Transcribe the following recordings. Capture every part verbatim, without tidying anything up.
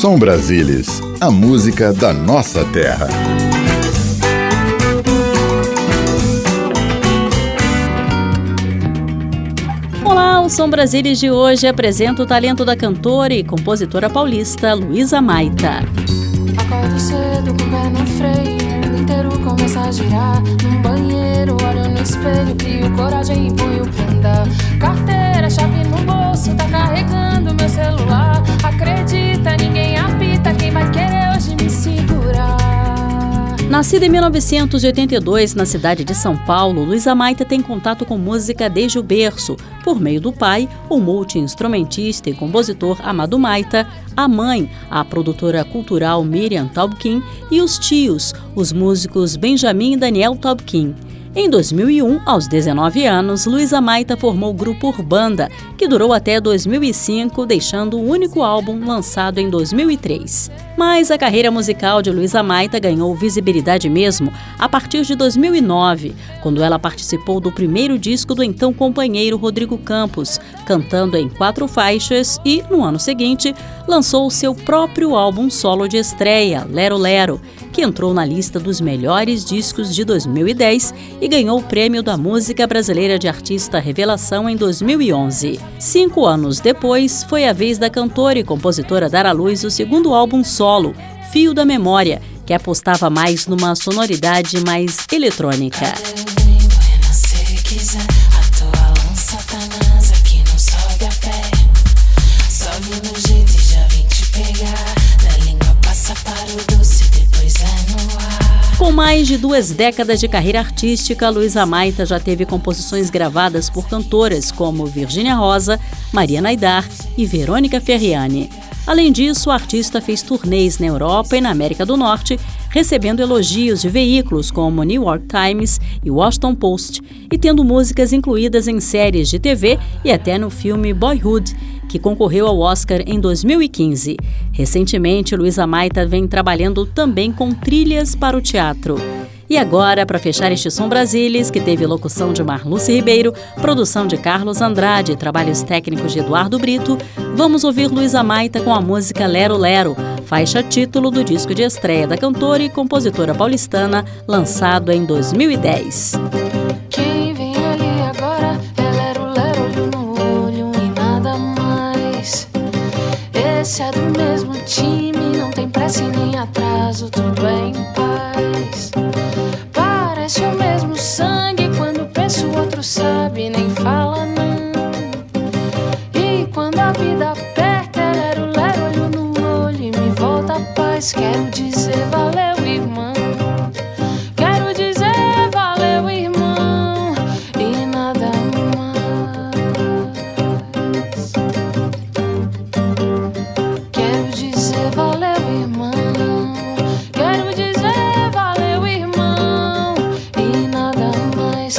Som Brasilis, a música da nossa terra. Olá, o Som Brasilis de hoje apresenta o talento da cantora e compositora paulista Luísa Maita. Acordo cedo com o pé no freio, o mundo inteiro começa a girar. Num banheiro, olho no espelho, crio coragem e ponho pra andar. Carteira, chave no bolso, tá carregando meu celular. Acredita, ninguém apita, quem vai querer hoje me segurar? Nascida em mil novecentos e oitenta e dois na cidade de São Paulo, Luísa Maita tem contato com música desde o berço, por meio do pai, o multi-instrumentista e compositor Amado Maita, a mãe, a produtora cultural Miriam Taubkin, e os tios, os músicos Benjamin e Daniel Taubkin. Em dois mil e um, aos dezenove anos, Luísa Maita formou o grupo Urbanda, que durou até dois mil e cinco, deixando o único álbum lançado em dois mil e três. Mas a carreira musical de Luísa Maita ganhou visibilidade mesmo a partir de dois mil e nove, quando ela participou do primeiro disco do então companheiro Rodrigo Campos, cantando em quatro faixas e, no ano seguinte, lançou o seu próprio álbum solo de estreia, Lero Lero, que entrou na lista dos melhores discos de dois mil e dez e ganhou o prêmio da Música Brasileira de Artista Revelação em dois mil e onze. Cinco anos depois, foi a vez da cantora e compositora dar à luz o segundo álbum solo, Fio da Memória, que apostava mais numa sonoridade mais eletrônica. Com mais de duas décadas de carreira artística, Luísa Maita já teve composições gravadas por cantoras como Virgínia Rosa, Maria Naidar e Verônica Ferriani. Além disso, a artista fez turnês na Europa e na América do Norte, recebendo elogios de veículos como New York Times e Washington Post, e tendo músicas incluídas em séries de T V e até no filme Boyhood, que concorreu ao Oscar em dois mil e quinze. Recentemente, Luísa Maita vem trabalhando também com trilhas para o teatro. E agora, para fechar este Som Brasilis, que teve locução de Marluce Ribeiro, produção de Carlos Andrade e trabalhos técnicos de Eduardo Brito, vamos ouvir Luísa Maita com a música Lero Lero, faixa título do disco de estreia da cantora e compositora paulistana, lançado em dois mil e dez. Quem vem ali agora é Lero Lero, olho no olho e nada mais. Esse é do mesmo time, não tem pressa e nem atraso, tudo é em paz. Parece o mesmo sangue, quando penso o outro sabe, nem fala não. E quando a vida aperta, é lero, lero, olho no olho e me volta a paz. Quero dizer valeu, irmão. Quero dizer valeu, irmão, e nada mais. Quero dizer valeu, irmão. Quero dizer valeu, irmão, e nada mais.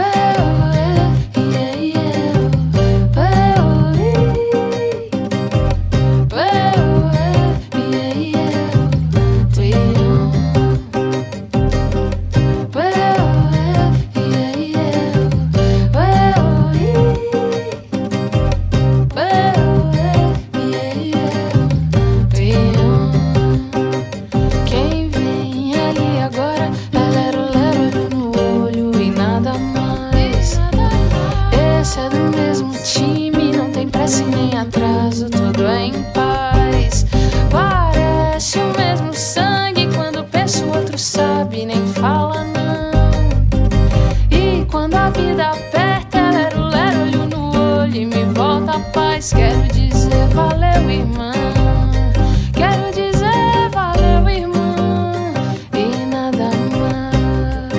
Quem vem ali agora é lero, lero, olho no olho e nada mais. Esse é do mesmo time, não tem pressa e nem atraso, tudo é em paz. Parece o mesmo sangue, quando penso o outro sabe, nem fala não. E quando a vida aperta, é lero, lero, olho no olho e me volta a paz. Quero dizer valeu, irmão. Quero dizer valeu, irmão, e nada mais.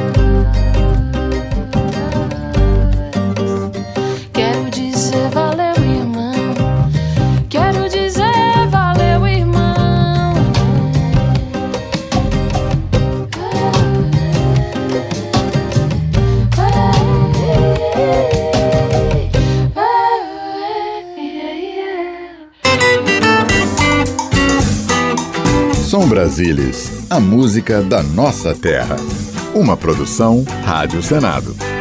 Quero dizer valeu, irmão. Quero dizer valeu, irmão. Som Brasilis, a música da nossa terra. Uma produção Rádio Senado.